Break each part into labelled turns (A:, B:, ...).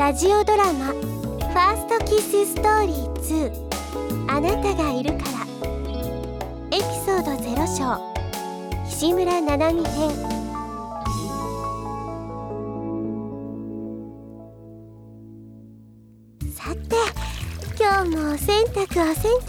A: ラジオドラマファーストキスストーリー2あなたがいるからエピソード0章岸村七海編。さて今日もお洗濯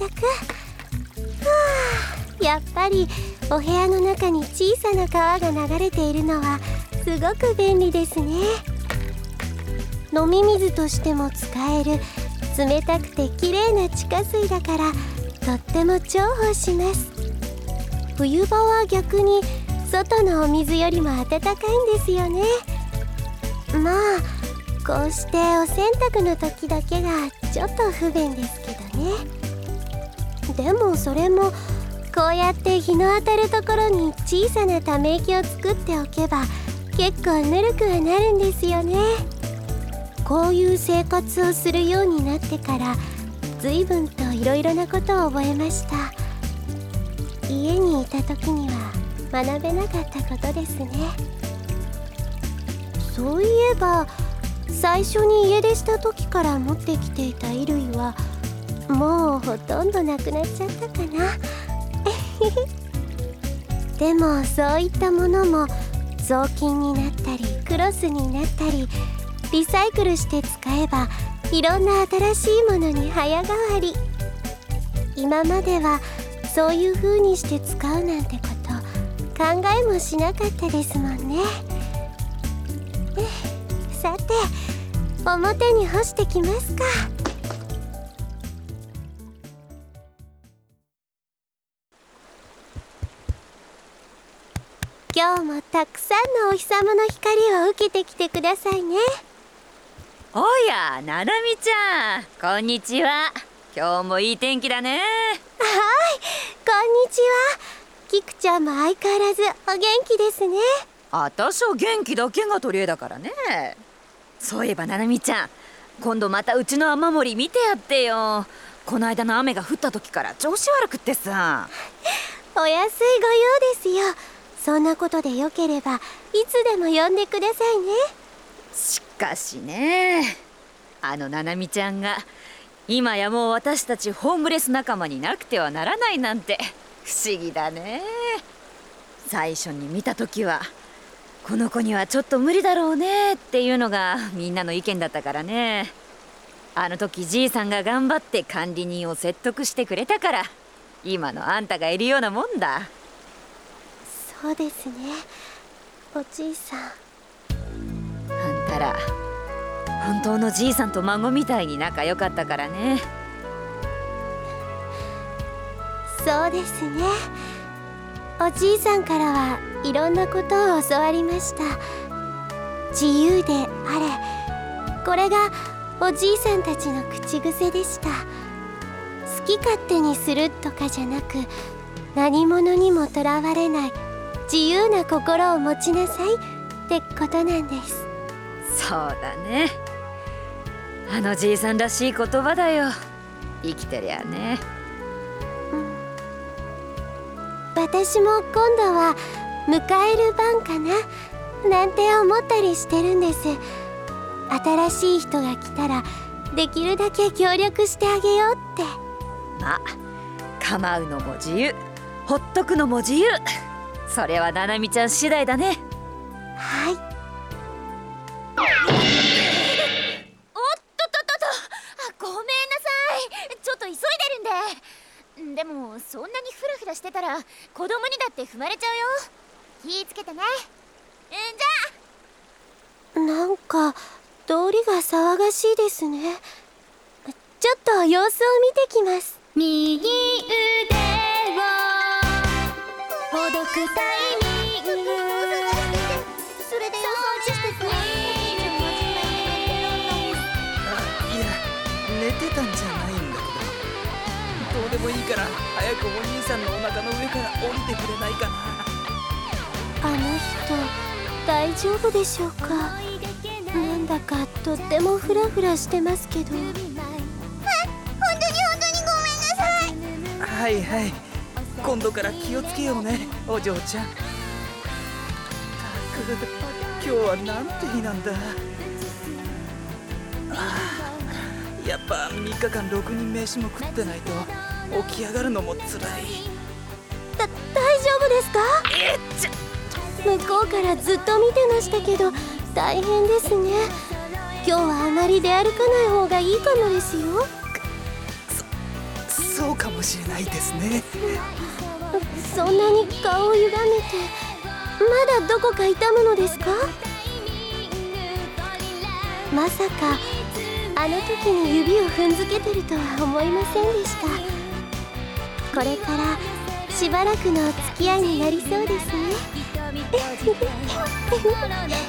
A: やっぱりお部屋の中に小さな川が流れているのはすごく便利ですね。飲み水としても使える冷たくて綺麗な地下水だからとっても重宝します。冬場は逆に外のお水よりも暖かいんですよね。まあこうしてお洗濯の時だけがちょっと不便ですけどね。でもそれもこうやって日の当たるところに小さなため池を作っておけば結構ぬるくはなるんですよね。こういう生活をするようになってから随分といろいろなことを覚えました。家にいた時には学べなかったことですね。そういえば最初に家出した時から持ってきていた衣類はもうほとんどなくなっちゃったかなでもそういったものも雑巾になったりクロスになったりリサイクルして使えばいろんな新しいものに早変わり。今まではそういう風にして使うなんてこと考えもしなかったですもんね。さて表に干してきますか。今日もたくさんのお日様の光を受けてきてくださいね。
B: おや、ななみちゃん、こんにちは。今日もいい天気だね。
A: はい、こんにちは。キクちゃんも相変わらずお元気ですね。
B: あたしは元気だけが取り柄だからね。そういえばななみちゃん、今度またうちの雨漏り見てやってよ。この間の雨が降った時から調子悪くってさ。
A: お安いご用ですよ。そんなことでよければいつでも呼んでくださいね。
B: しかしね、ななみちゃんが今やもう私たちホームレス仲間になくてはならないなんて不思議だね。最初に見た時はこの子にはちょっと無理だろうねっていうのがみんなの意見だったからね。あの時じいさんが頑張って管理人を説得してくれたから今のあんたがいるようなもんだ。
A: そうですね、おじいさん。
B: あんたら本当のじいさんと孫みたいに仲良かったからね。
A: そうですね。おじいさんからはいろんなことを教わりました。自由であれ、これがおじいさんたちの口癖でした。好き勝手にするとかじゃなく、何者にもとらわれない自由な心を持ちなさいってことなんです。
B: そうだね、あのじいさんらしい言葉だよ。生きてりゃね。
A: 私も今度は迎える番かななんて思ったりしてるんです。新しい人が来たらできるだけ協力してあげようって。
B: まあ構うのも自由、ほっとくのも自由。それはななみちゃん次第だね。
A: はい。
B: おっとっとっと、ごめんなさい。ちょっと急いでるんで。でもそんなにフラフラしてたら子供にだって踏まれちゃうよ。気ぃつけてね。じゃあ。
A: なんか通りが騒がしいですね。ちょっと様子を見てきます。
C: 右腕をほどくタイミング、
A: それでよ掃除してくれ。
D: いや、寝てたんじゃないんだけど、どうでもいいから早くお兄さんのお腹の上から降りてくれないかな。
A: あの人大丈夫でしょうか。なんだかとってもフラフラしてますけど。本当にごめんなさい。
D: はいはい、今度から気をつけようね、お嬢ちゃん。ったく今日はなんて日なんだ。 やっぱ3日間ろくに飯も食ってないと起き上がるのも辛い。
A: 大丈夫ですか？向こうからずっと見てましたけど大変ですね。今日はあまり出歩かない方がいいかもですよ。
D: そうかもしれないですね。
A: そんなに顔を歪めてまだどこか痛むのですか？まさかあの時に指を踏んづけてるとは思いませんでした。これからしばらくのお付き合いになりそうですね。